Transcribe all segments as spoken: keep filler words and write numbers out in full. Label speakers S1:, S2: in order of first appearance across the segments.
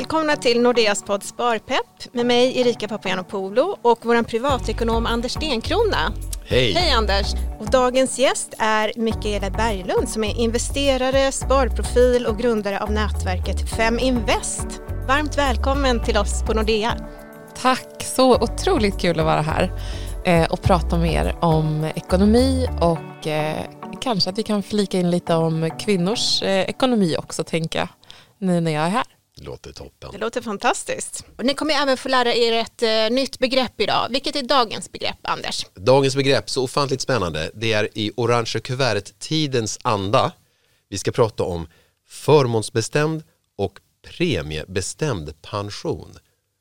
S1: Välkomna till Nordeas podd Sparpepp med mig Erika Papagiannopoulou och vår privatekonom Anders Stenkrona.
S2: Hej!
S1: Hej Anders! Och dagens gäst är Mikaela Berglund som är investerare, sparprofil och grundare av nätverket Fem Invest. Varmt välkommen till oss på Nordea.
S3: Tack, så otroligt kul att vara här eh, och prata mer om ekonomi och eh, kanske att vi kan flika in lite om kvinnors eh, ekonomi också, tänker jag, nu när jag är här.
S2: Det låter toppen.
S1: Det låter fantastiskt. Och ni kommer även få lära er ett uh, nytt begrepp idag. Vilket är dagens begrepp, Anders?
S2: Dagens begrepp, så ofantligt spännande. Det är i orange kuvertet tidens anda. Vi ska prata om förmånsbestämd och premiebestämd pension.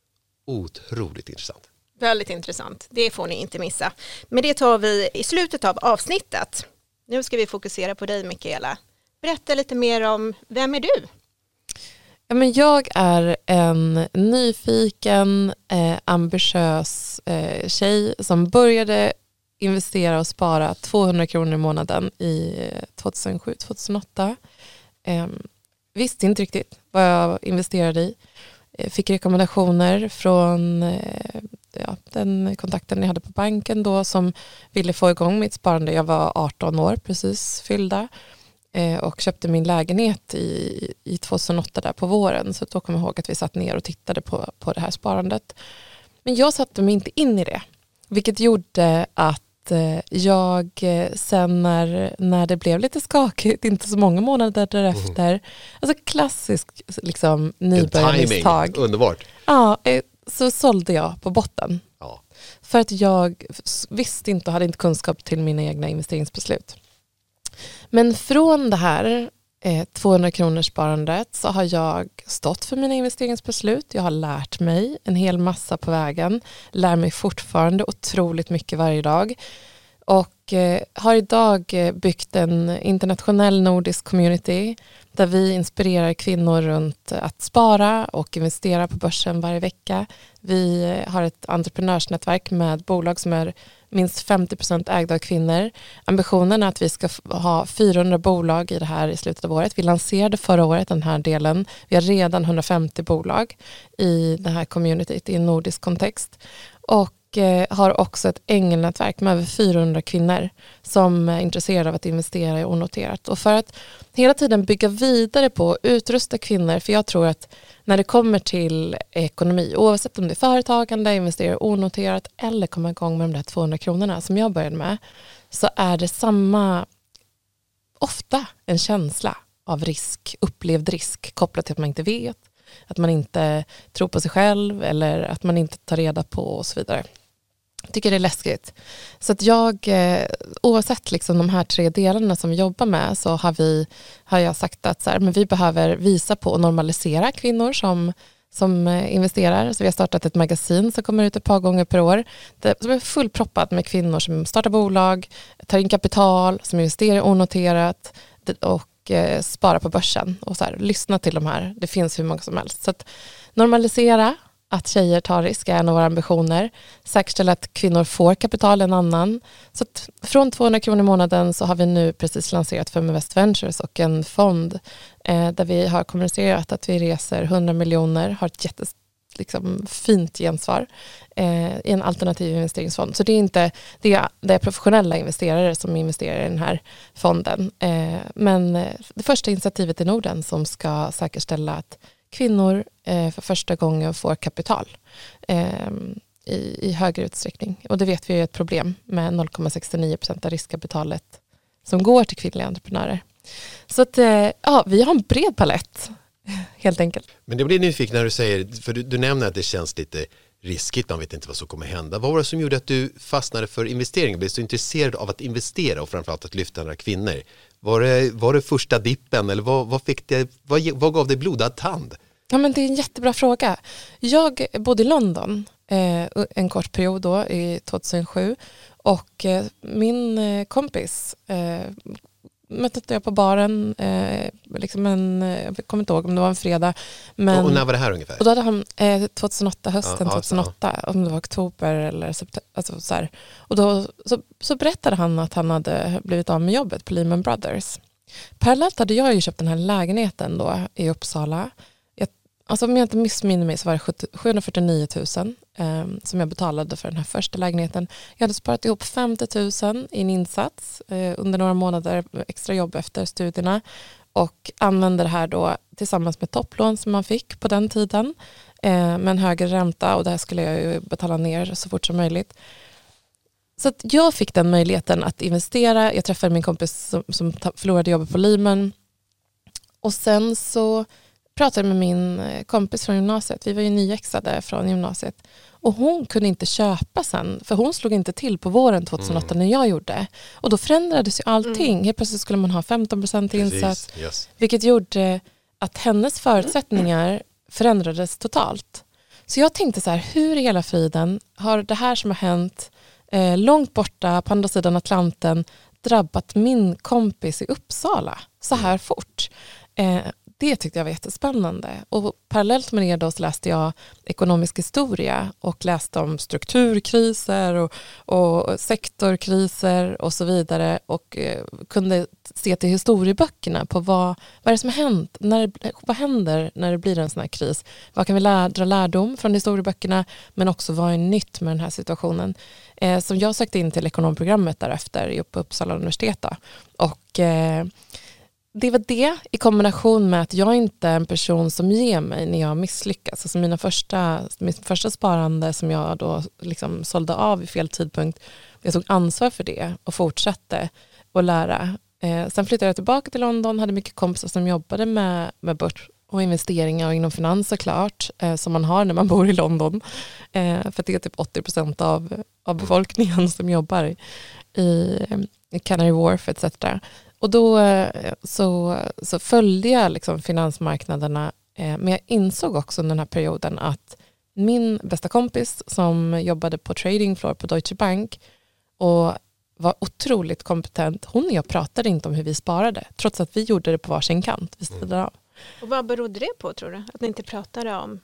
S2: Otroligt intressant.
S1: Väldigt intressant. Det får ni inte missa. Men det tar vi i slutet av avsnittet. Nu ska vi fokusera på dig, Mikaela. Berätta lite mer om, vem är du?
S3: Ja, men jag är en nyfiken, eh, ambitiös eh, tjej som började investera och spara tvåhundra kronor i månaden i tjugohundrasju tjugohundraåtta. Eh, visste inte riktigt vad jag investerade i. Eh, fick rekommendationer från eh, ja, den kontakten jag hade på banken då som ville få igång mitt sparande. Jag var arton år, precis fyllda. Och köpte min lägenhet i, i tjugohundraåtta där på våren. Så då kommer jag ihåg att vi satt ner och tittade på, på det här sparandet. Men jag satte mig inte in i det. Vilket gjorde att jag sen när, när det blev lite skakigt, inte så många månader därefter. Mm. Alltså klassisk liksom, nybörjarmisstag.
S2: Underbart.
S3: Ja, så sålde jag på botten.
S2: Ja.
S3: För att jag visste inte och hade inte kunskap till mina egna investeringsbeslut. Men från det här eh, tvåhundra kronors sparandet så har jag stått för mina investeringsbeslut. Jag har lärt mig en hel massa på vägen. Lär mig fortfarande otroligt mycket varje dag. Och eh, har idag byggt en internationell nordisk community där vi inspirerar kvinnor runt att spara och investera på börsen varje vecka. Vi har ett entreprenörsnätverk med bolag som är minst femtio procent ägda av kvinnor. Ambitionen är att vi ska ha fyrahundra bolag i det här i slutet av året. Vi lanserade förra året den här delen. Vi har redan hundrafemtio bolag i det här communityt i en nordisk kontext. Och har också ett ängelnätverk med över fyrahundra kvinnor som är intresserade av att investera i onoterat. Och för att hela tiden bygga vidare på utrusta kvinnor, för jag tror att när det kommer till ekonomi, oavsett om det är företagande, investera i onoterat eller komma igång med de där tvåhundra kronorna som jag började med, så är det samma, ofta en känsla av risk, upplevd risk kopplat till att man inte vet, att man inte tror på sig själv eller att man inte tar reda på och så vidare. Jag tycker det är läskigt. Så att jag, oavsett liksom de här tre delarna som vi jobbar med, så har, vi, har jag sagt att så här, men vi behöver visa på och normalisera kvinnor som, som investerar. Så vi har startat ett magasin som kommer ut ett par gånger per år. Det, som är fullproppat med kvinnor som startar bolag, tar in kapital, som investerar onoterat och eh, sparar på börsen. Och så här, lyssna till de här. Det finns hur många som helst. Så att normalisera att tjejer tar risk är en av våra ambitioner. Säkerställa att kvinnor får kapital en annan. Så att från tvåhundra kronor i månaden så har vi nu precis lanserat Fem Invest Ventures och en fond eh, där vi har kommunicerat att vi reser hundra miljoner, har ett jättes, liksom, fint gensvar eh, i en alternativ investeringsfond. Så det är inte det är, det är professionella investerare som investerar i den här fonden. Eh, men det första initiativet i Norden som ska säkerställa att kvinnor eh, för första gången får kapital eh, i, i högre utsträckning. Och det vet vi är ett problem med noll komma sextionio procent av riskkapitalet som går till kvinnliga entreprenörer. Så att, eh, ja, vi har en bred palett, helt enkelt.
S2: Men det blir nyfiken när du säger, för du, du nämner att det känns lite riskigt, man vet inte vad som kommer hända. Vad var det som gjorde att du fastnade för investering? Blev så intresserad av att investera och framförallt att lyfta några kvinnor? Var det, var det första dippen eller vad, vad, fick det, vad, vad gav dig blodad tand?
S3: Ja, men det är en jättebra fråga. Jag bodde i London eh, en kort period då i tjugohundrasju och eh, min eh, kompis eh, mötte jag på baren eh, liksom en, jag kommer inte ihåg om det var en fredag. Men,
S2: och när var det här ungefär?
S3: Och då hade han eh, tjugohundraåtta, hösten
S2: ja,
S3: tjugohundraåtta,
S2: ja.
S3: om det var oktober eller september. Alltså så här. Och då så, så berättade han att han hade blivit av med jobbet på Lehman Brothers. Parallellt hade jag ju köpt den här lägenheten då i Uppsala. Jag alltså om jag inte missminner mig så var det sjuhundrafyrtionio tusen eh, som jag betalade för den här första lägenheten. Jag hade sparat ihop femtio tusen i en insats eh, under några månader extra jobb efter studierna och använde det här då tillsammans med topplån som man fick på den tiden eh, med en högre ränta, och det här skulle jag ju betala ner så fort som möjligt. Så att jag fick den möjligheten att investera. Jag träffade min kompis som, som förlorade jobbet på Lehman, och sen så pratade med min kompis från gymnasiet. Vi var ju nyexade från gymnasiet. Och hon kunde inte köpa sen. För hon slog inte till på våren tjugohundraåtta mm. när jag gjorde. Och då förändrades ju allting. Mm. Helt plötsligt skulle man ha femton procent insats.
S2: Yes.
S3: Vilket gjorde att hennes förutsättningar förändrades totalt. Så jag tänkte så här, hur i hela friden har det här som har hänt eh, långt borta på andra sidan Atlanten drabbat min kompis i Uppsala så här fort? Eh, Det tyckte jag var jättespännande. Och parallellt med det då så läste jag ekonomisk historia och läste om strukturkriser och, och sektorkriser och så vidare, och eh, kunde se till historieböckerna på vad, vad är det som har hänt, när, vad händer när det blir en sån här kris. Vad kan vi lä- dra lärdom från historieböckerna, men också vad är nytt med den här situationen. Eh, som jag sökte in till ekonomprogrammet därefter på Uppsala universitet då. Och eh, det var det i kombination med att jag inte är en person som ger mig när jag misslyckas. Alltså mina första, min första sparande som jag då liksom sålde av i fel tidpunkt. Jag tog ansvar för det och fortsatte att lära. Eh, sen flyttade jag tillbaka till London, hade mycket kompisar som jobbade med, med börs och investeringar och inom finans såklart, eh, som man har när man bor i London. Eh, för det är typ åttio procent av, av befolkningen som jobbar i, i Canary Wharf et cetera. Och då så, så följde jag liksom finansmarknaderna, eh, men jag insåg också under den här perioden att min bästa kompis som jobbade på trading floor på Deutsche Bank och var otroligt kompetent, hon och jag pratade inte om hur vi sparade, trots att vi gjorde det på varsin kant vid sidan av.
S1: Och vad berodde det på, tror du? Att ni inte pratade om?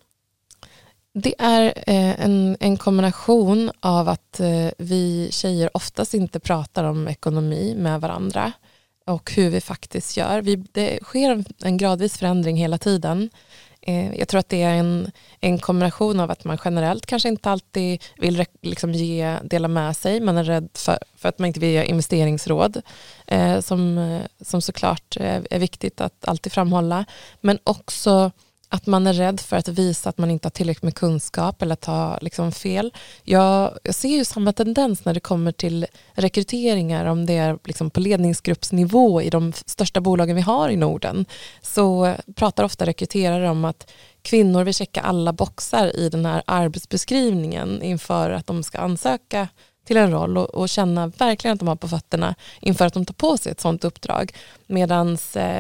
S3: Det är eh, en, en kombination av att eh, vi tjejer oftast inte pratar om ekonomi med varandra. Och hur vi faktiskt gör. Vi, det sker en gradvis förändring hela tiden. Eh, jag tror att det är en, en kombination av att man generellt kanske inte alltid vill liksom ge, dela med sig. Man är rädd för, för att man inte vill ge investeringsråd. Eh, som, som såklart är, är viktigt att alltid framhålla. Men också att man är rädd för att visa att man inte har tillräckligt med kunskap eller att ha liksom fel. Jag, jag ser ju samma tendens när det kommer till rekryteringar, om det är liksom på ledningsgruppsnivå i de största bolagen vi har i Norden. Så pratar ofta rekryterare om att kvinnor vill checka alla boxar i den här arbetsbeskrivningen inför att de ska ansöka till en roll och, och känna verkligen att de har på fötterna inför att de tar på sig ett sådant uppdrag. Medan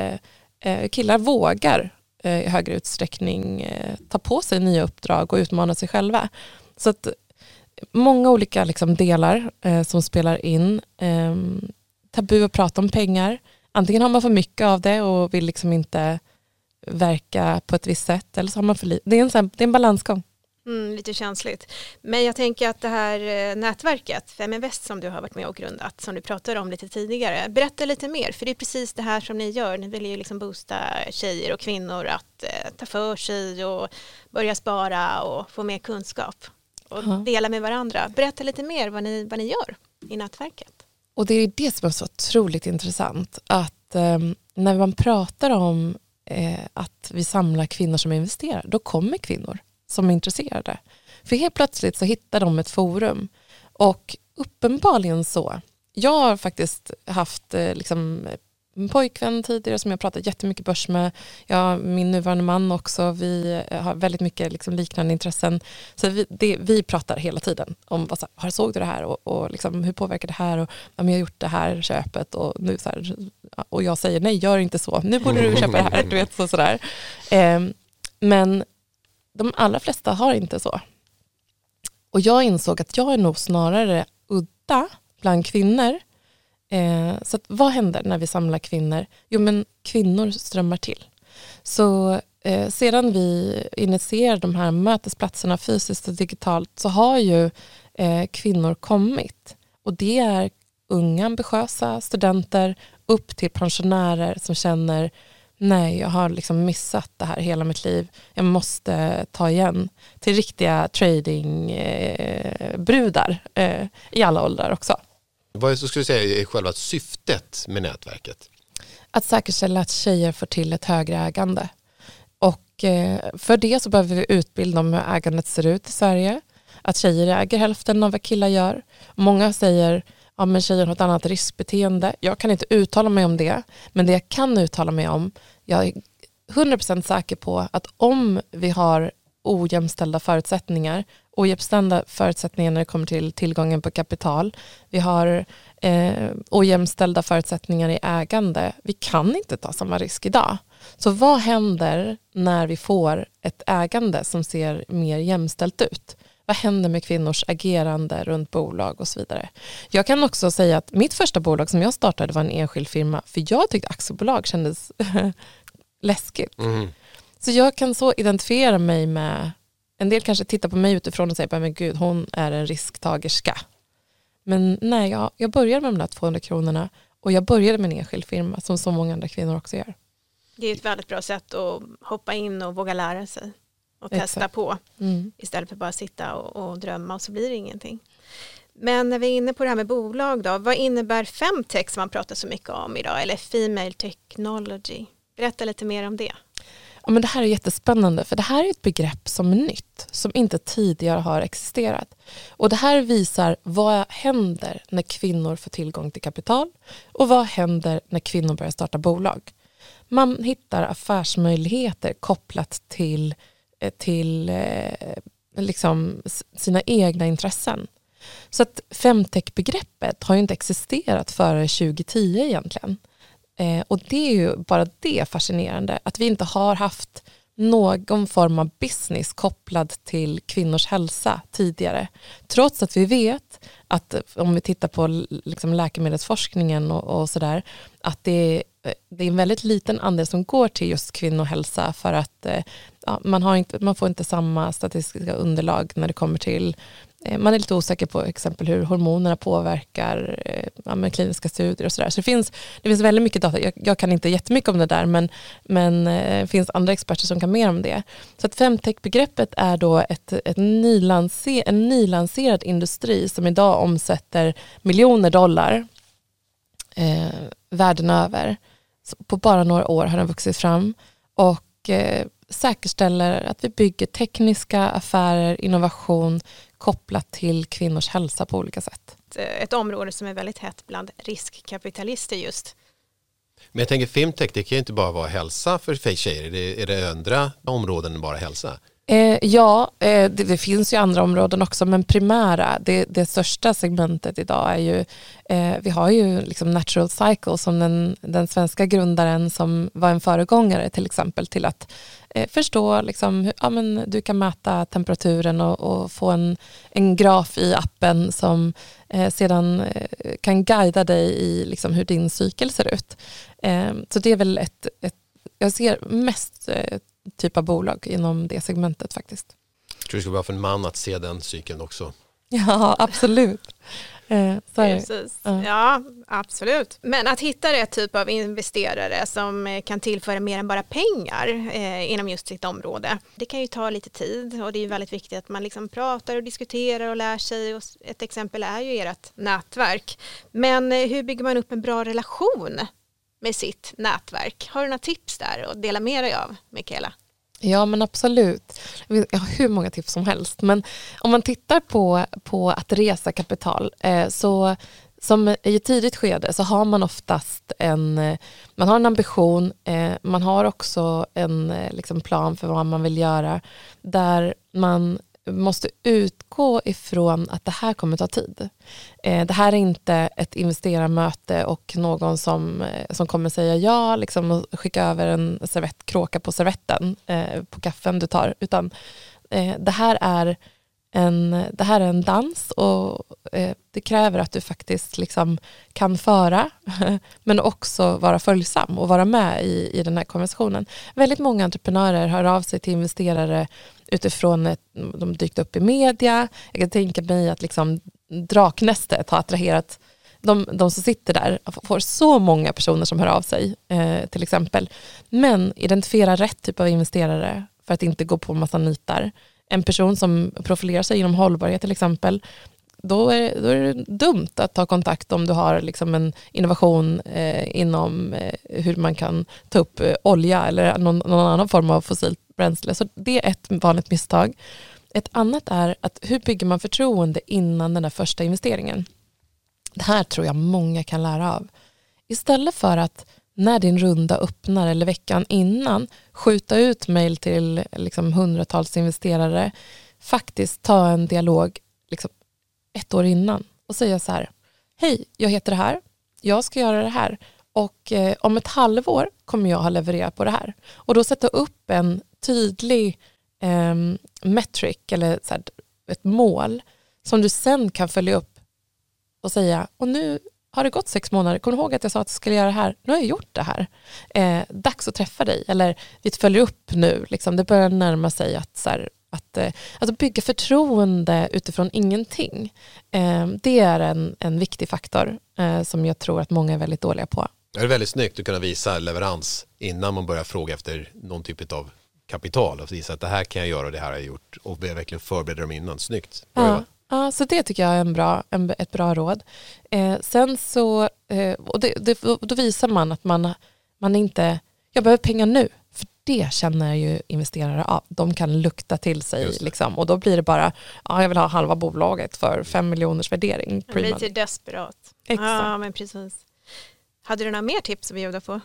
S3: eh, killar vågar i högre utsträckning eh, ta på sig nya uppdrag och utmana sig själva. Så att många olika liksom, delar eh, som spelar in. Eh, tabu att prata om pengar. Antingen har man för mycket av det och vill liksom inte verka på ett visst sätt, eller så har man för lite. Det är en, det är en balansgång.
S1: Mm, lite känsligt. Men jag tänker att det här nätverket, Feminvest, som du har varit med och grundat, som du pratade om lite tidigare, berätta lite mer, för det är precis det här som ni gör. Ni vill ju liksom boosta tjejer och kvinnor att eh, ta för sig och börja spara och få mer kunskap och uh-huh. dela med varandra. Berätta lite mer vad ni, vad ni gör i nätverket.
S3: Och det är det som är så otroligt intressant, att eh, när man pratar om eh, att vi samlar kvinnor som investerar, då kommer kvinnor som är intresserade. För helt plötsligt så hittar de ett forum. Och uppenbarligen så. Jag har faktiskt haft liksom, en pojkvän tidigare som jag pratat jättemycket börs med. Jag, min nuvarande man också. Vi har väldigt mycket liksom, liknande intressen. Så vi, det, vi pratar hela tiden om vad, så här, såg du det här och, och liksom, hur påverkar det här och om jag har gjort det här köpet och nu så här, och jag säger nej, gör inte så. Nu borde du köpa det här. Du vet, så sådär. Eh, men de allra flesta har inte så. Och jag insåg att jag är nog snarare udda bland kvinnor. Eh, så att, vad händer när vi samlar kvinnor? Jo, men kvinnor strömmar till. Så eh, sedan vi initierar de här mötesplatserna fysiskt och digitalt så har ju eh, kvinnor kommit. Och det är unga ambitiösa studenter upp till pensionärer som känner nej, jag har liksom missat det här hela mitt liv. Jag måste ta igen till riktiga tradingbrudar eh, eh, i alla åldrar också.
S2: Vad är, så skulle du säga, är själva syftet med nätverket?
S3: Att säkerställa att tjejer får till ett högre ägande. Och eh, för det så behöver vi utbilda om hur ägandet ser ut i Sverige. Att tjejer äger hälften av vad killar gör. Många säger ja, men tjejer har ett annat riskbeteende. Jag kan inte uttala mig om det. Men det jag kan uttala mig om, jag är hundra procent säker på att om vi har ojämställda förutsättningar, ojämställda förutsättningar när det kommer till tillgången på kapital, vi har eh, ojämställda förutsättningar i ägande, vi kan inte ta samma risk idag. Så vad händer när vi får ett ägande som ser mer jämställt ut? Vad händer med kvinnors agerande runt bolag och så vidare? Jag kan också säga att mitt första bolag som jag startade var en enskild firma, för jag tyckte aktiebolag kändes läskigt. Mm. Så jag kan så identifiera mig med, en del kanske tittar på mig utifrån och säger, men gud, hon är en risktagerska. Men nej, jag, jag började med de där tvåhundra kronorna och jag började med en enskild firma som så många andra kvinnor också gör.
S1: Det är ett väldigt bra sätt att hoppa in och våga lära sig och testa
S3: Exakt.
S1: på
S3: Mm.
S1: istället för bara sitta och, och drömma och så blir det ingenting. Men när vi är inne på det här med bolag då, vad innebär femtech som man pratar så mycket om idag, eller female technology? Berätta lite mer om det.
S3: Ja, men det här är jättespännande, för det här är ett begrepp som är nytt, som inte tidigare har existerat. Och det här visar vad händer när kvinnor får tillgång till kapital och vad händer när kvinnor börjar starta bolag. Man hittar affärsmöjligheter kopplat till, till eh, liksom sina egna intressen. Så att femtech-begreppet har ju inte existerat före tjugo tio egentligen. Eh, och det är ju bara det fascinerande, att vi inte har haft någon form av business kopplad till kvinnors hälsa tidigare. Trots att vi vet att om vi tittar på liksom läkemedelsforskningen och, och sådär, att det är, det är en väldigt liten andel som går till just kvinnohälsa, för att ja, man, har inte, man får inte samma statistiska underlag när det kommer till, man är lite osäker på exempel hur hormonerna påverkar ja, med kliniska studier och sådär. Så det finns, det finns väldigt mycket data. Jag, jag kan inte jättemycket om det där, men, men det finns andra experter som kan mer om det. Så att femtech-begreppet är då ett, ett nylanser, en nylanserad industri som idag omsätter miljoner dollar eh, världen över. Så på bara några år har den vuxit fram och eh, säkerställer att vi bygger tekniska affärer, innovation kopplat till kvinnors hälsa på olika sätt.
S1: Ett område som är väldigt hett bland riskkapitalister just.
S2: Men jag tänker femtech, det kan ju inte bara vara hälsa för tjejer. Är det, är det andra områden än bara hälsa?
S3: Eh, ja, eh, det, det finns ju andra områden också, men primära, det, det största segmentet idag är ju, eh, vi har ju liksom Natural Cycle som den, den svenska grundaren som var en föregångare till exempel till att eh, förstå liksom, hur, ja, men du kan mäta temperaturen och, och få en, en graf i appen som eh, sedan eh, kan guida dig i liksom, hur din cykel ser ut. Eh, så det är väl ett, ett jag ser mest eh, typ av bolag inom det segmentet faktiskt.
S2: Jag tror det skulle vara för en man att se den cykeln också.
S3: Ja, absolut. Eh, så är det.
S1: Precis. Ja. ja, absolut. Men att hitta rätt typ av investerare som kan tillföra mer än bara pengar eh, inom just sitt område, det kan ju ta lite tid och det är ju väldigt viktigt att man liksom pratar och diskuterar och lär sig. Och ett exempel är ju ert nätverk. Men eh, hur bygger man upp en bra relation med sitt nätverk? Har du några tips där att dela med dig av, Mikaela?
S3: Ja, men absolut. Jag har hur många tips som helst. Men om man tittar på, på att resa kapital eh, så som i ett tidigt skede så har man oftast en, man har en ambition, eh, man har också en liksom, plan för vad man vill göra där man måste utgå ifrån att det här kommer ta tid. Eh, det här är inte ett investerarmöte och någon som, som kommer säga ja liksom, och skicka över en servettkråka på servetten eh, på kaffen du tar, utan eh, det här är en, det här är en dans och eh, det kräver att du faktiskt liksom kan föra men också vara följsam och vara med i, i den här konversationen. Väldigt många entreprenörer hör av sig till investerare utifrån att de dykt upp i media. Jag kan tänka mig att liksom Draknästet har attraherat de, de som sitter där får så många personer som hör av sig eh, till exempel. Men identifiera rätt typ av investerare för att inte gå på en massa nitar. En person som profilerar sig inom hållbarhet till exempel, då är, då är det dumt att ta kontakt om du har liksom en innovation eh, inom eh, hur man kan ta upp eh, olja eller någon, någon annan form av fossilt bränsle. Så det är ett vanligt misstag. Ett annat är att hur bygger man förtroende innan den där första investeringen? Det här tror jag många kan lära av. Istället för att när din runda öppnar eller veckan innan skjuta ut mejl till liksom hundratals investerare, faktiskt ta en dialog liksom ett år innan och säga så här: hej, jag heter det här, jag ska göra det här och eh, om ett halvår kommer jag ha levererat på det här. Och då sätta upp en tydlig eh, metric eller så här, ett mål som du sen kan följa upp och säga, och nu har det gått sex månader, kom ihåg att jag sa att jag skulle göra det här, nu har jag gjort det här. Eh, dags att träffa dig, eller vi följer upp nu, liksom, det börjar närma sig att, så här, att, eh, att bygga förtroende utifrån ingenting. Eh, det är en, en viktig faktor eh, som jag tror att många är väldigt dåliga på.
S2: Det är väldigt snyggt att kunna visa leverans innan man börjar fråga efter någon typ av kapital och visa att det här kan jag göra och det här har jag gjort och verkligen förbereda dem innan. Snyggt.
S3: Ja. Ja, så det tycker jag är en bra, en, ett bra råd. Eh, sen så, eh, och det, det, då visar man att man, man inte, jag behöver pengar nu. För det känner ju investerare av. De kan lukta till sig liksom. Och då blir det bara, ja, jag vill ha halva bolaget för fem miljoners värdering.
S1: Lite desperat.
S3: Exakt.
S1: Ja, men precis. Hade du några mer tips att bjuda på?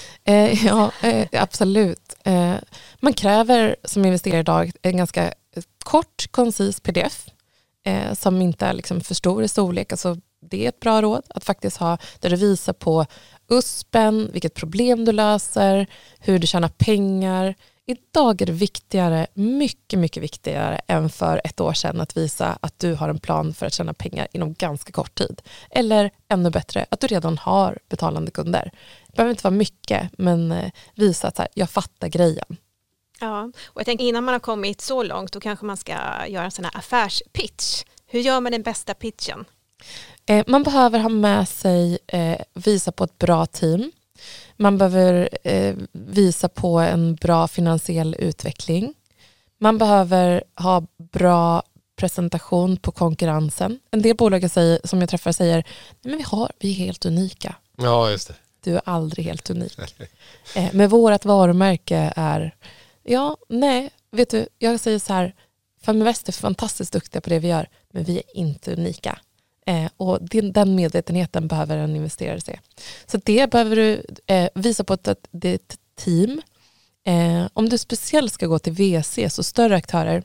S3: Eh, ja, eh, absolut. Eh, man kräver som investerare idag en ganska kort, koncis pdf. Eh, som inte är liksom för stor i storlek. Alltså, det är ett bra råd att faktiskt ha där du visar på U S P:en, vilket problem du löser, hur du tjänar pengar. Idag är det viktigare, mycket, mycket viktigare än för ett år sedan att visa att du har en plan för att tjäna pengar inom ganska kort tid. Eller ännu bättre, att du redan har betalande kunder. Det behöver inte vara mycket, men eh, visa att så här, jag fattar grejen.
S1: Ja, och jag tänker innan man har kommit så långt då kanske man ska göra en sån här affärspitch. Hur gör man den bästa pitchen?
S3: Eh, man behöver ha med sig, eh, visa på ett bra team. Man behöver eh, visa på en bra finansiell utveckling. Man behöver ha bra presentation på konkurrensen. En del bolag säger, som jag träffar säger, nej men vi, har, vi är helt unika.
S2: Ja, just det.
S3: Du är aldrig helt unik. eh, men vårt varumärke är... Ja, nej, vet du, jag säger så här, Feminvest är fantastiskt duktiga på det vi gör, men vi är inte unika. Eh, och den, den medvetenheten behöver en investerare se. Så det behöver du eh, visa på ett, ett team. Eh, om du speciellt ska gå till V C, så större aktörer,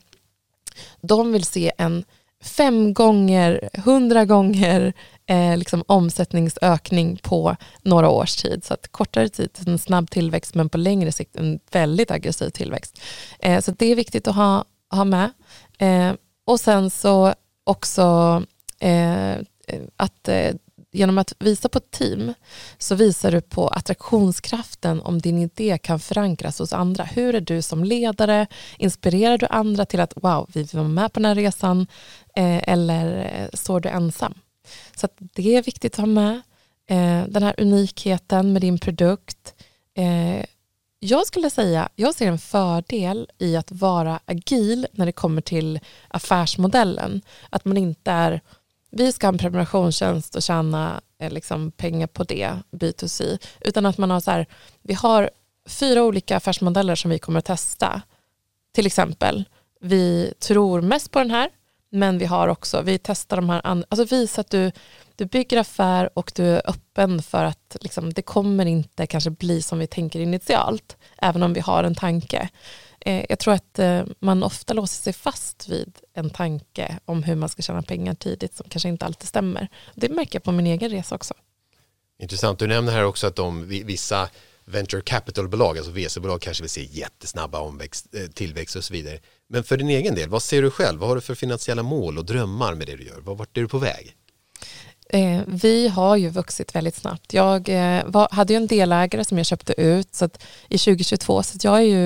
S3: de vill se en fem gånger, hundra gånger eh, liksom omsättningsökning på några års tid. Så att kortare tid, en snabb tillväxt, men på längre sikt en väldigt aggressiv tillväxt. Eh, så det är viktigt att ha, ha med. Eh, och sen så också eh, att eh, genom att visa på ett team så visar du på attraktionskraften om din idé kan förankras hos andra. Hur är du som ledare? Inspirerar du andra till att wow, vi vill vara med på den här resan eh, eller eh, står du ensam? Så att det är viktigt att ha med. Eh, den här unikheten med din produkt. Eh, jag skulle säga, jag ser en fördel i att vara agil när det kommer till affärsmodellen. Att man inte är vi ska ha en prenumerationstjänst och tjäna eh, liksom, pengar på det, B to C. Utan att man har så här, vi har fyra olika affärsmodeller som vi kommer att testa. Till exempel, vi tror mest på den här, men vi har också, vi testar de här andra. Alltså visa att du, du bygger affär och du är öppen för att liksom, det kommer inte kanske bli som vi tänker initialt, även om vi har en tanke. Jag tror att man ofta låser sig fast vid en tanke om hur man ska tjäna pengar tidigt som kanske inte alltid stämmer. Det märker jag på min egen resa också.
S2: Intressant. Du nämner här också att de, vissa venture capital-bolag, alltså V C-bolag, kanske vill se jättesnabba omväxt, tillväxt och så vidare. Men för din egen del, vad ser du själv? Vad har du för finansiella mål och drömmar med det du gör? Vart är du på väg?
S3: Eh, vi har ju vuxit väldigt snabbt. Jag eh, var, hade ju en delägare som jag köpte ut så att i tjugo tjugotvå, så att jag är ju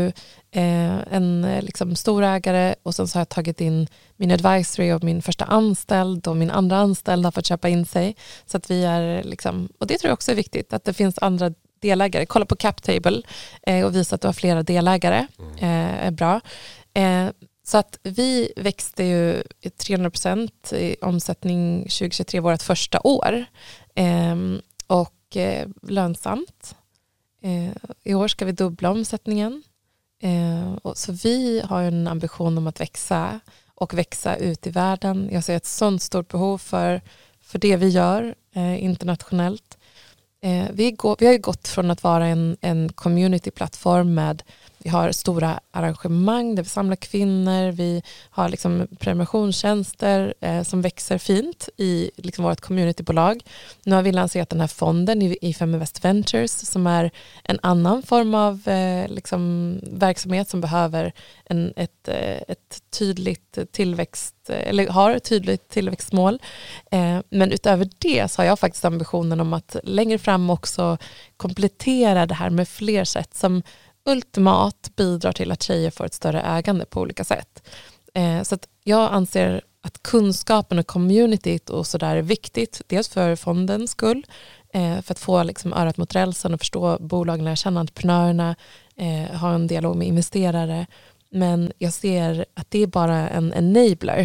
S3: eh, en eh, liksom storägare och sen så har jag tagit in min advisory och min första anställd och min andra anställd har fått köpa in sig. Så att vi är liksom, och det tror jag också är viktigt, att det finns andra delägare. Kolla på CapTable eh, och visa att du har flera delägare. Eh, är bra. Eh, så att vi växte ju trehundra procent i omsättning tjugo tjugotre, vårt första år. Eh, och eh, lönsamt. Eh, I år ska vi dubbla omsättningen. Eh, och så vi har en ambition om att växa och växa ut i världen. Jag ser ett sånt stort behov för, för det vi gör eh, internationellt. Eh, vi, går, vi har ju gått från att vara en, en communityplattform med, vi har stora arrangemang där vi samlar kvinnor, vi har liksom prenumerationstjänster eh, som växer fint i liksom vårt communitybolag. Nu har vi lanserat den här fonden i, i Feminvest Ventures som är en annan form av eh, liksom verksamhet som behöver en, ett, eh, ett tydligt tillväxt, eller har ett tydligt tillväxtmål. Eh, men utöver det så har jag faktiskt ambitionen om att längre fram också komplettera det här med fler sätt som ultimat bidrar till att tjejer får ett större ägande på olika sätt. Eh, så att jag anser att kunskapen och communityt och sådär är viktigt. Dels för fondens skull, eh, för att få liksom örat mot rälsen och förstå bolagen, lära känna entreprenörerna, eh, ha en dialog med investerare. Men jag ser att det är bara en enabler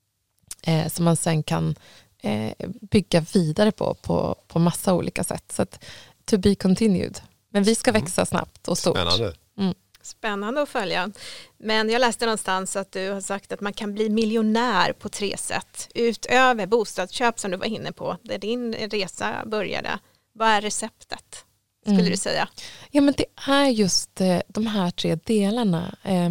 S3: eh, som man sen kan eh, bygga vidare på, på på massa olika sätt. Så att to be continued. Men vi ska växa snabbt och stort.
S2: Spännande.
S3: Mm.
S1: Spännande att följa. Men jag läste någonstans att du har sagt att man kan bli miljonär på tre sätt. Utöver bostadsköp som du var inne på, där din resa började. Vad är receptet, skulle mm. du säga?
S3: Ja, men det är just eh, de här tre delarna. Eh,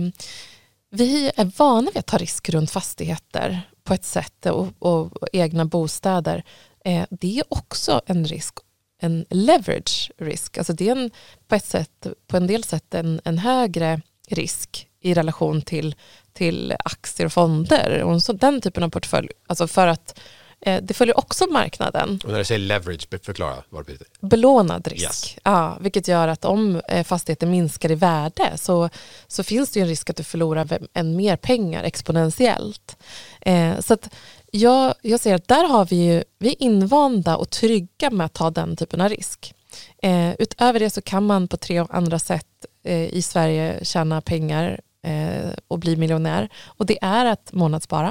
S3: vi är vana vid att ta risk runt fastigheter på ett sätt och, och, och egna bostäder. Eh, det är också en risk. En leverage risk. Alltså det är en, på, ett sätt, på en del sätt en, en högre risk i relation till, till aktier och fonder och så, den typen av portfölj. Alltså för att eh, det följer också marknaden.
S2: Och när du säger leverage, förklara vad det betyder.
S3: Belånad risk.
S2: Yes.
S3: Ja, vilket gör att om eh, fastigheten minskar i värde så, så finns det ju en risk att du förlorar än mer pengar exponentiellt. Eh, så att Jag, jag ser att där har vi ju, vi är invanda och trygga med att ta den typen av risk. Eh, utöver det så kan man på tre andra sätt eh, i Sverige tjäna pengar eh, och bli miljonär. Och det är att månadsspara.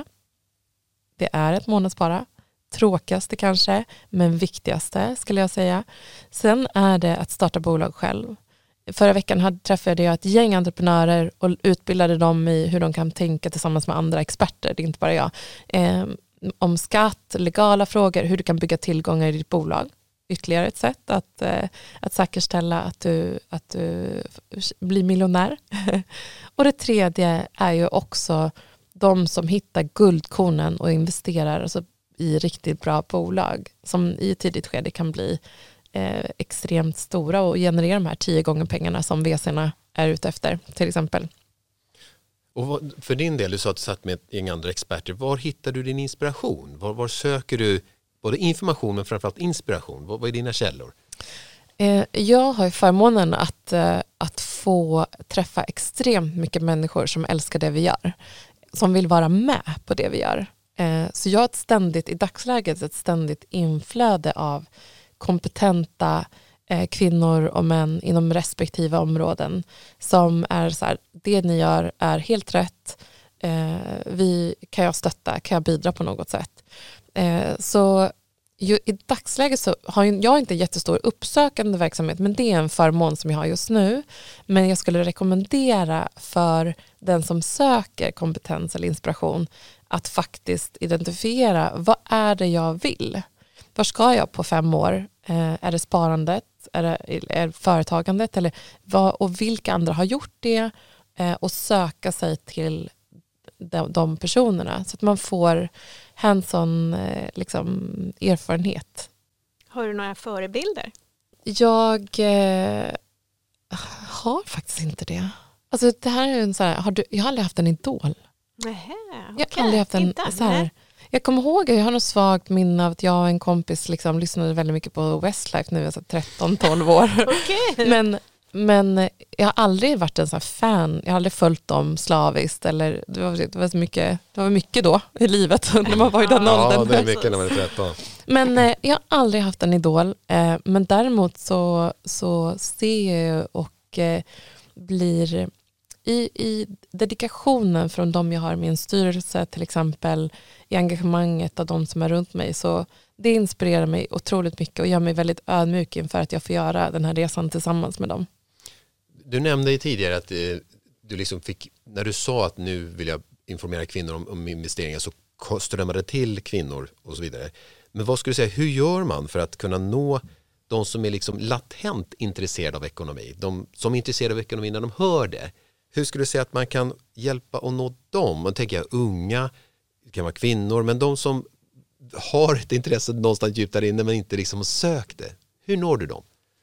S3: Det är ett månadsspara. Tråkigaste kanske, men viktigaste skulle jag säga. Sen är det att starta bolag själv. Förra veckan hade, träffade jag ett gäng entreprenörer och utbildade dem i hur de kan tänka tillsammans med andra experter. Det är inte bara jag. Eh, om skatt, legala frågor, hur du kan bygga tillgångar i ditt bolag. Ytterligare ett sätt att, eh, att säkerställa att du, att du blir miljonär. Och det tredje är ju också de som hittar guldkornen och investerar alltså, i riktigt bra bolag som i ett tidigt skede kan bli eh, extremt stora och generera de här tio gånger pengarna som V C:na är ute efter till exempel.
S2: Och vad, för din del, du sa att du satt med ett gäng andra experter. Var hittar du din inspiration? Var, var söker du både information men framförallt inspiration? Vad, vad är dina källor?
S3: Eh, jag har förmånen att, eh, att få träffa extremt mycket människor som älskar det vi gör. Som vill vara med på det vi gör. Eh, så jag har ett ständigt, i dagsläget ett ständigt inflöde av kompetenta eh, kvinnor och män inom respektive områden som är så här, det ni gör är helt rätt. Eh, vi, kan jag stötta, kan jag bidra på något sätt? Eh, så ju, i dagsläget så har jag, jag har inte jättestor uppsökande verksamhet, men det är en förmån som jag har just nu. Men jag skulle rekommendera för den som söker kompetens eller inspiration att faktiskt identifiera vad är det jag vill? Var ska jag på fem år? Eh, är det sparandet? Är det, är det företagandet? Eller vad, och vilka andra har gjort det? Eh, och söka sig till de, de personerna så att man får hands-on eh, liksom, erfarenhet.
S1: Har du några förebilder?
S3: Jag eh, har faktiskt inte det. Alltså det här är en så här, har du, jag har aldrig haft en idol.
S1: Nähä,
S3: Jag
S1: okej.
S3: har aldrig haft en
S1: Inte,
S3: så här, jag kommer ihåg, jag har något svagt minne av att jag och en kompis liksom lyssnade väldigt mycket på Westlife nu, alltså tretton tolv år.
S1: Okej.
S3: men, men jag har aldrig varit en sån här fan. Jag har aldrig följt dem slaviskt. Eller, det, var, det, var så mycket, det var mycket då i livet när man var i den
S2: ja,
S3: åldern.
S2: Ja, det är mycket när man är tretton.
S3: Men eh, jag har aldrig haft en idol. Eh, men däremot så, så ser jag och eh, blir i, i dedikationen från de jag har i min styrelse till exempel, i engagemanget av de som är runt mig, så det inspirerar mig otroligt mycket och gör mig väldigt ödmjuk inför att jag får göra den här resan tillsammans med dem.
S2: Du nämnde ju tidigare att eh, du liksom fick, när du sa att nu vill jag informera kvinnor om, om investeringar, så strömmade det till kvinnor och så vidare. Men vad skulle du säga, hur gör man för att kunna nå de som är liksom latent intresserade av ekonomi? De som är intresserade av ekonomi när de hör det. Hur skulle du säga att man kan hjälpa och nå dem? Man tänker jag unga, det kan vara kvinnor, men de som har ett intresse någonstans djupt där inne men inte liksom sökt det. Hur når du dem?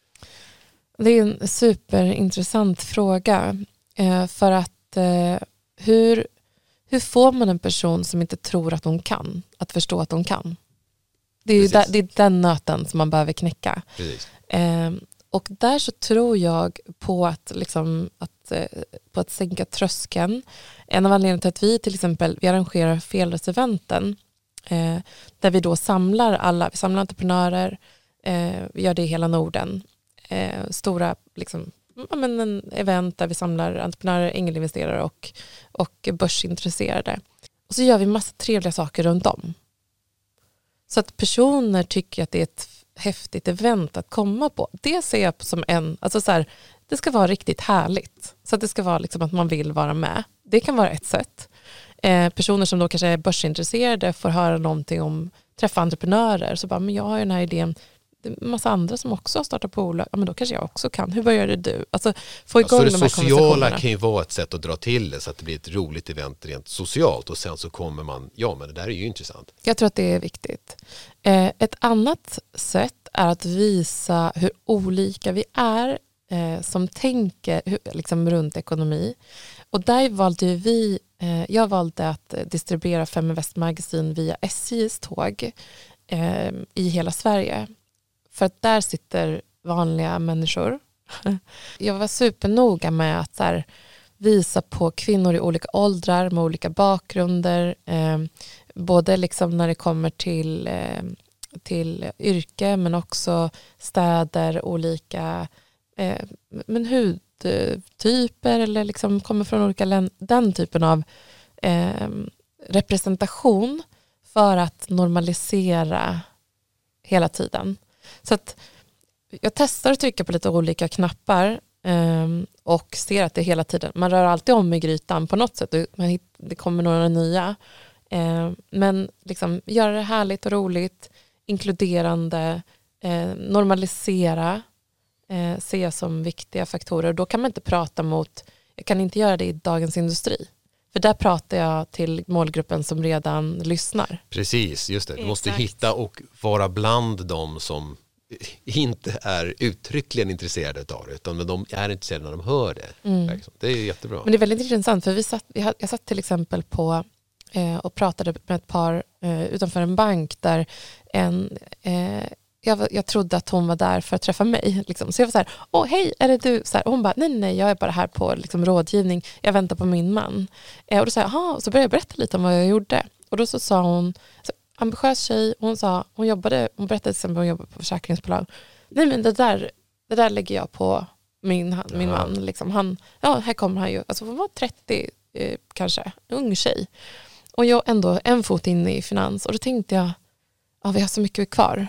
S3: Det är en superintressant fråga. Eh, för att eh, hur, hur får man en person som inte tror att de kan att förstå att de kan? Det är, ju där, det är den nöten som man behöver knäcka. Eh, och där så tror jag på att, liksom, att, eh, på att sänka tröskeln. En av anledningarna till att vi till exempel vi arrangerar Fearless-eventen eh, där vi då samlar alla, vi samlar entreprenörer, eh, vi gör det i hela Norden. Eh, stora liksom, ja, men en event där vi samlar entreprenörer, ängelinvesterare och, och börsintresserade. Och så gör vi massa trevliga saker runt om. Så att personer tycker att det är ett häftigt event att komma på. Det ser jag som en, alltså så här, det ska vara riktigt härligt. Så att det ska vara liksom att man vill vara med. Det kan vara ett sätt. Eh, personer som då kanske är börsintresserade får höra någonting om, träffa entreprenörer. Så bara, men jag har ju den här idén. Det är en massa andra som också har startat bolag. Ja, men då kanske jag också kan. Hur började du? Alltså, få igång
S2: ja, så
S3: de
S2: det
S3: här
S2: sociala kan ju vara ett sätt att dra till det så att det blir ett roligt event rent socialt och sen så kommer man, ja men det där är ju intressant.
S3: Jag tror att det är viktigt. Eh, ett annat sätt är att visa hur olika vi är eh, som tänker hur, liksom runt ekonomi. Och där valde vi, eh, jag valde att distribuera Feminvest Magazine via S J:s tåg eh, i hela Sverige. För att där sitter vanliga människor. Jag var supernoga med att så här, visa på kvinnor i olika åldrar med olika bakgrunder. Eh, både liksom när det kommer till, eh, till yrke men också städer, olika eh, men hudtyper eller liksom kommer från olika länder. Den typen av eh, representation för att normalisera hela tiden. Så att jag testar att trycka på lite olika knappar eh, och ser att det hela tiden, man rör alltid om i grytan på något sätt. Man, det kommer några nya. Eh, men liksom göra det härligt och roligt, inkluderande, eh, normalisera, eh, ser jag som viktiga faktorer. Då kan man inte prata mot, jag kan inte göra det i Dagens Industri. För där pratar jag till målgruppen som redan lyssnar.
S2: Precis, just det. Du måste
S1: Exakt.
S2: hitta och vara bland dem som inte är uttryckligen intresserade av det, utan de är intresserade när de hör det. Mm. Det är jättebra.
S3: Men det är väldigt intressant, för vi satt, jag satt till exempel på eh, och pratade med ett par eh, utanför en bank där en... Eh, Jag, jag trodde att hon var där för att träffa mig. Liksom. Så jag var så här, åh hej, är det du? Så här, och hon bara, nej nej, jag är bara här på liksom, rådgivning. Jag väntar på min man. Eh, och då sa jag, jaha, och så började jag berätta lite om vad jag gjorde. Och då så sa hon, så, ambitiös tjej, hon sa, hon jobbade, hon berättade till exempel hon jobbade på försäkringsbolag. Nej men det där, det där lägger jag på min, han, min man. Liksom. Han, ja, här kommer han ju. Alltså hon var trettio eh, kanske, ung tjej. Och jag ändå en fot in i finans. Och då tänkte jag, ja vi har så mycket kvar.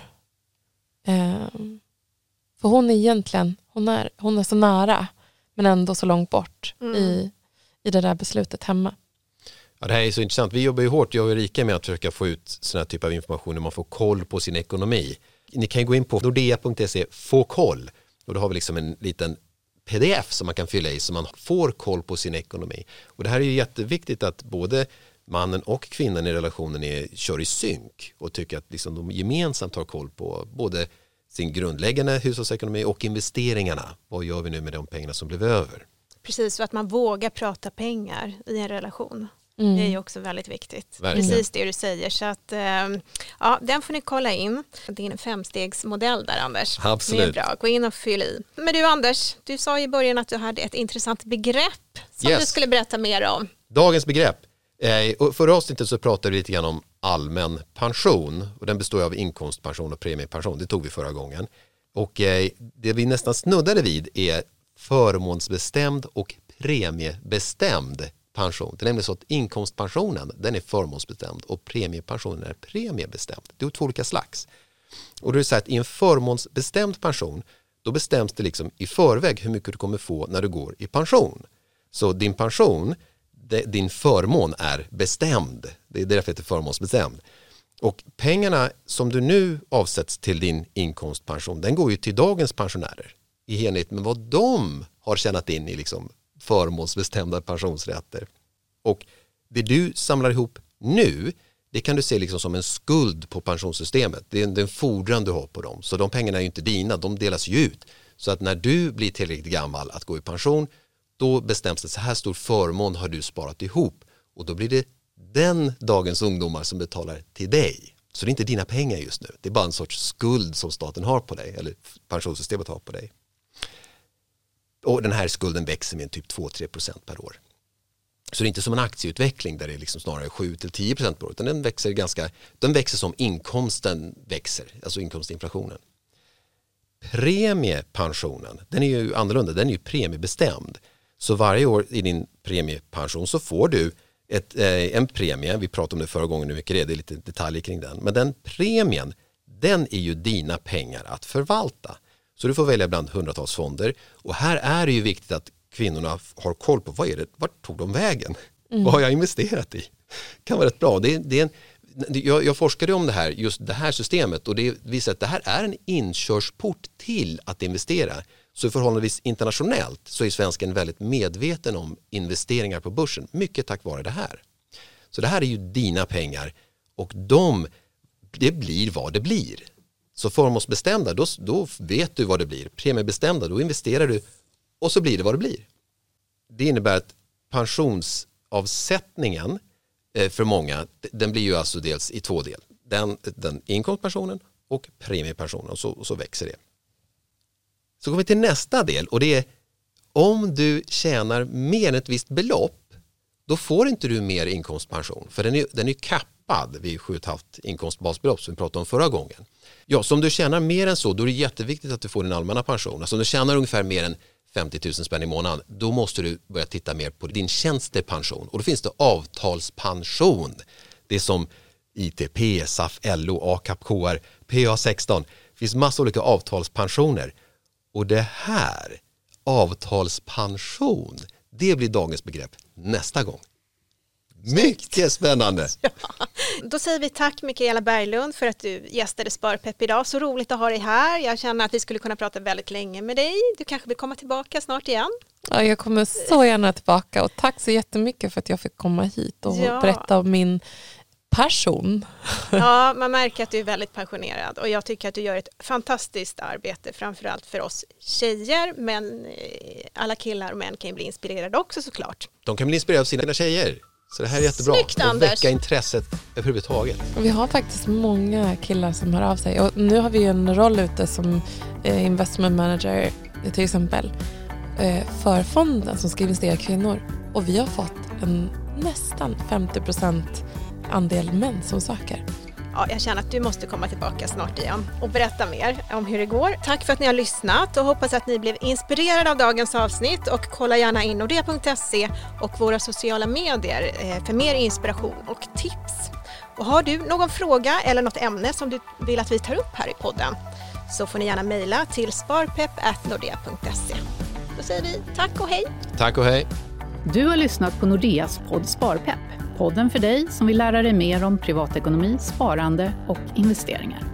S3: Um, för hon är egentligen hon är, hon är så nära men ändå så långt bort mm. i, i det där beslutet hemma.
S2: Ja, det här är så intressant. Vi jobbar ju hårt, jag och Erika, med att försöka få ut sån här typ av information när man får koll på sin ekonomi. Ni kan ju gå in på nordea punkt se, få koll, och då har vi liksom en liten pdf som man kan fylla i så man får koll på sin ekonomi. Och det här är ju jätteviktigt att både mannen och kvinnan i relationen är, kör i synk och tycker att liksom de gemensamt har koll på både sin grundläggande hushållsekonomi och investeringarna. Vad gör vi nu med de pengarna som blev över?
S1: Precis, så att man vågar prata pengar i en relation. Mm. Det är ju också väldigt viktigt.
S2: Verkligen.
S1: Precis det du säger. Så att, ja, den får ni kolla in. Det är en femstegsmodell där, Anders.
S2: Absolut.
S1: Det är bra. Gå in och fyll i. Men du, Anders, du sa i början att du hade ett intressant begrepp som yes. du skulle berätta mer om.
S2: Dagens begrepp. Eh, förra avsnittet så pratade vi lite grann om allmän pension. Och den består av inkomstpension och premiepension. Det tog vi förra gången. Och eh, det vi nästan snuddade vid är förmånsbestämd och premiebestämd pension. Det är nämligen så att inkomstpensionen, den är förmånsbestämd och premiepensionen är premiebestämd. Det är två olika slags. Och då är det så att i en förmånsbestämd pension, då bestäms det liksom i förväg hur mycket du kommer få när du går i pension. Så din pension, din förmån är bestämd. Det är därför det heter förmånsbestämd. Och pengarna som du nu avsätts till din inkomstpension, den går ju till dagens pensionärer i enlighet med vad de har tjänat in i liksom förmånsbestämda pensionsrätter. Och det du samlar ihop nu, det kan du se liksom som en skuld på pensionssystemet. Det är en, det är en fordran du har på dem. Så de pengarna är ju inte dina, de delas ju ut. Så att när du blir tillräckligt gammal att gå i pension, då bestäms det så här stor förmån har du sparat ihop. Och då blir det den dagens ungdomar som betalar till dig. Så det är inte dina pengar just nu. Det är bara en sorts skuld som staten har på dig, eller pensionssystemet har på dig. Och den här skulden växer med typ två till tre procent per år. Så det är inte som en aktieutveckling där det är liksom snarare sju till tio procent per år, utan den växer ganska, den växer som inkomsten växer, alltså inkomstinflationen. Premiepensionen, den är ju annorlunda, den är ju premiebestämd. Så varje år i din premiepension så får du ett, eh, en premie, vi pratade om det förra gången hur mycket det är, det är lite detaljer kring den. Men den premien, den är ju dina pengar att förvalta. Så du får välja bland hundratals fonder. Och här är det ju viktigt att kvinnorna har koll på vad är det, vart tog de vägen? Mm. Vad har jag investerat i? Kan vara rätt bra. Det är, det är en, jag, jag forskade om det här, just det här systemet, och det visar att det här är en inkörsport till att investera. Så förhållandevis internationellt så är svensken väldigt medveten om investeringar på börsen. Mycket tack vare det här. Så det här är ju dina pengar och de, det blir vad det blir. Så förmånsbestämda, då, då vet du vad det blir. Premiebestämda, då investerar du och så blir det vad det blir. Det innebär att pensionsavsättningen eh, för många, den blir ju alltså dels i två delar. Den, den inkomstpensionen och premiepensionen, och så, och så växer det. Så går vi till nästa del, och det är om du tjänar mer än ett visst belopp, då får inte du mer inkomstpension. För den är, den är kappad vid sju komma fem inkomstbasbelopp som vi pratade om förra gången. Ja, så om du tjänar mer än så, då är det jätteviktigt att du får en allmänna pension. Alltså om du tjänar ungefär mer än femtio tusen spänn i månaden, då måste du börja titta mer på din tjänstepension. Och då finns det avtalspension. Det är som I T P, S A F, L O, A K A P, K R, P A sexton. Det finns massa olika avtalspensioner. Och det här, avtalspension, det blir dagens begrepp nästa gång. Mycket spännande.
S1: Ja. Då säger vi tack Mikaela Berglund för att du gästade Sparpepp idag. Så roligt att ha dig här. Jag känner att vi skulle kunna prata väldigt länge med dig. Du kanske vill komma tillbaka snart igen.
S3: Ja, jag kommer så gärna tillbaka. Och tack så jättemycket för att jag fick komma hit och ja. berätta om min passion.
S1: Ja, man märker att du är väldigt passionerad. Och jag tycker att du gör ett fantastiskt arbete. Framförallt för oss tjejer. Men alla killar och män kan ju bli inspirerade också såklart.
S2: De kan bli inspirerade av sina tjejer. Så det här är jättebra.
S1: Snyggt,
S2: och
S1: Anders.
S2: väcka intresset överhuvudtaget.
S3: Vi har faktiskt många killar som hör av sig. Och nu har vi ju en roll ute som eh, investment manager till exempel eh, för fonden som ska investera kvinnor. Och vi har fått en nästan femtio procent andel män som söker.
S1: Ja, jag känner att du måste komma tillbaka snart igen och berätta mer om hur det går. Tack för att ni har lyssnat och hoppas att ni blev inspirerade av dagens avsnitt, och kolla gärna in nordea punkt se och våra sociala medier för mer inspiration och tips. Och har du någon fråga eller något ämne som du vill att vi tar upp här i podden, så får ni gärna mejla till sparpepp at nordea punkt se. Då säger vi tack och hej.
S2: Tack och hej.
S4: Du har lyssnat på Nordeas podd Sparpepp. Podden för dig som vill lära dig mer om privatekonomi, sparande och investeringar.